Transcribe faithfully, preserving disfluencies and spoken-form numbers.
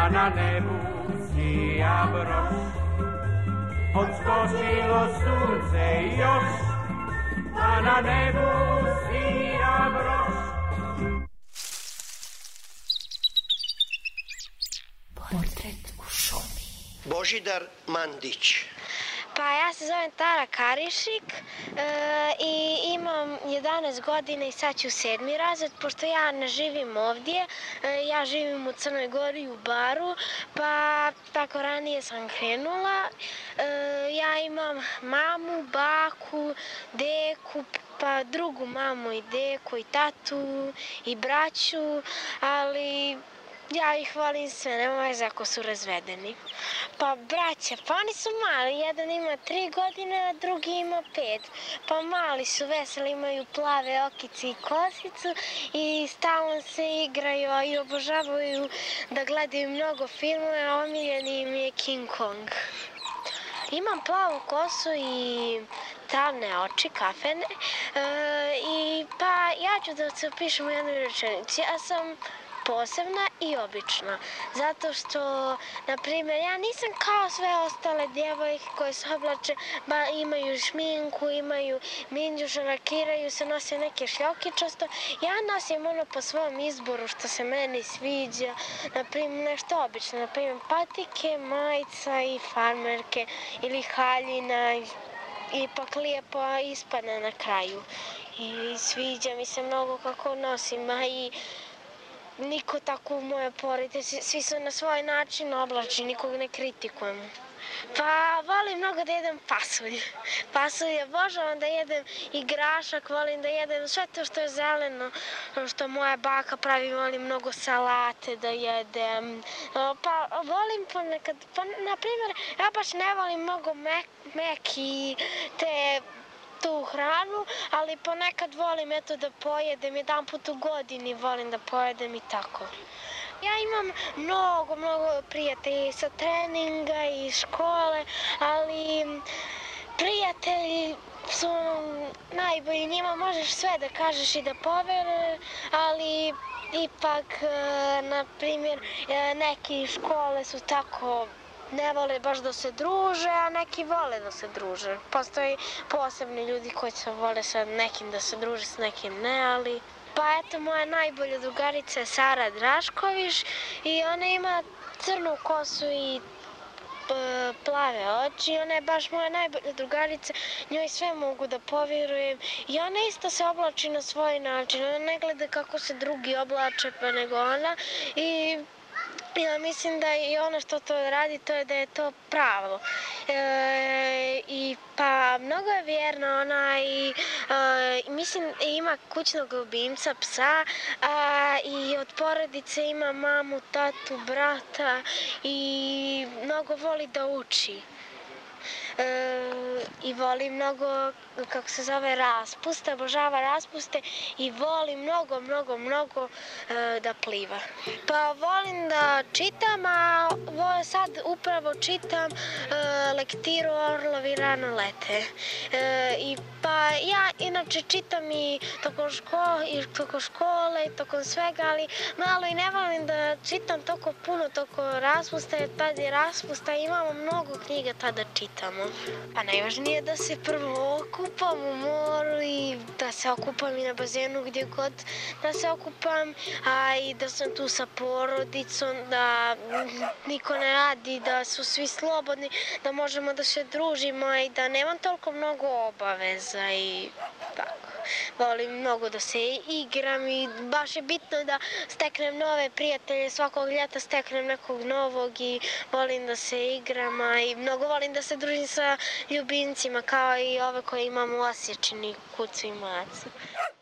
pa na nebu sija broš. Odskočilo sunce još, pa na nebu sija broš. Portret u šumi. Božidar Mandić. Pa ja se zovem Tara Karišik e, i imam jedanaest godina i sad ću sedmi razred, pošto ja ne živim ovdje, e, ja živim u Crnoj Gori u Baru, pa tako ranije sam krenula. E, ja imam mamu, baku, deku, pa drugu mamu i deku i tatu i braću, ali ja ih volim sve, nema veze ako su razvedeni. Pa braća, pa oni su mali, jedan ima tri godine, a drugi ima pet. Pa mali su, veseli, imaju plave okice i kosicu i stalno se igraju i obožavaju da gledaju mnogo filmova, a omiljeni im je King Kong. Imam plavu kosu i tamne oči, kafene, e, i pa ja ću da se opišem u jednoj rečenici. Ja sam posebna i obična, zato što, na primjer, ja nisam kao sve ostale djevojke koje se oblače, ba imaju šminku, imaju minđuše, lakiraju se, nose neke šljokičasto. Ja nosim ono po svom izboru što se meni sviđa, na primjer nešto obično, na primjer patike, majica i farmerke ili haljina, ipak lijepo ispadne na kraju. I sviđa mi se mnogo kako nosim, a i niko tako u moje porodici, svi su na svoj način oblačni, nikog ne kritikujem. Pa volim mnogo da jedem pasulj. Pasulj obožavam da jedem i grašak, volim da jedem sve to što je zeleno, što moja baka pravi, volim mnogo salate da jedem. Pa volim ponekad, pa na primjer, ja baš ne volim mnogo mek, mek i te tu hranu, ali ponekad volim eto da pojedem, jedan put u godini volim da pojedem i tako. Ja imam mnogo, mnogo prijatelji sa treninga i škole, ali prijatelji su najbolji, njima možeš sve da kažeš i da poveruješ, ali ipak, na primjer, neki škole su tako, ne vole baš da se druže, a neki vole da se druže. Postoji posebni ljudi koji se vole sa nekim da se druže, s nekim ne, ali... Pa eto, moja najbolja drugarica je Sara Drašković i ona ima crnu kosu i plave oči. Ona je baš moja najbolja drugarica, njoj sve mogu da povjerujem i ona isto se oblači na svoj način. Ona ne gleda kako se drugi oblače pa nego ona i ja mislim da i ono što to radi, to je da je to pravo. E, i pa mnogo je vjerna ona i e, mislim ima kućnog ljubimca, psa, a, i od porodice ima mamu, tatu, brata i mnogo voli da uči. E, i voli mnogo, kako se zove, raspuste, obožava raspuste i voli mnogo, mnogo, mnogo e, da pliva. Pa volim da čitam, a sad upravo čitam e, lektiru Orlovi rano lete. E, i pa ja inače čitam i tokom škole, i tokom škole i tokom svega, ali malo i ne volim da čitam toliko puno, toliko raspusta, jer tad je raspusta, imamo mnogo knjiga tada čitamo. Pa najvažnije je da se prvo okupam u moru i da se okupam i na bazenu gdje god da se okupam, a i da sam tu sa porodicom, da niko ne radi, da su svi slobodni, da možemo da se družimo i da nemam toliko mnogo obaveza i tako. Volim mnogo da se igram i baš je bitno da steknem nove prijatelje, svakog ljeta steknem nekog novog i volim da se igram, a i mnogo volim da se družim sa ljubimcima kao i ove koje imam u Osječini, Kucu i Macu.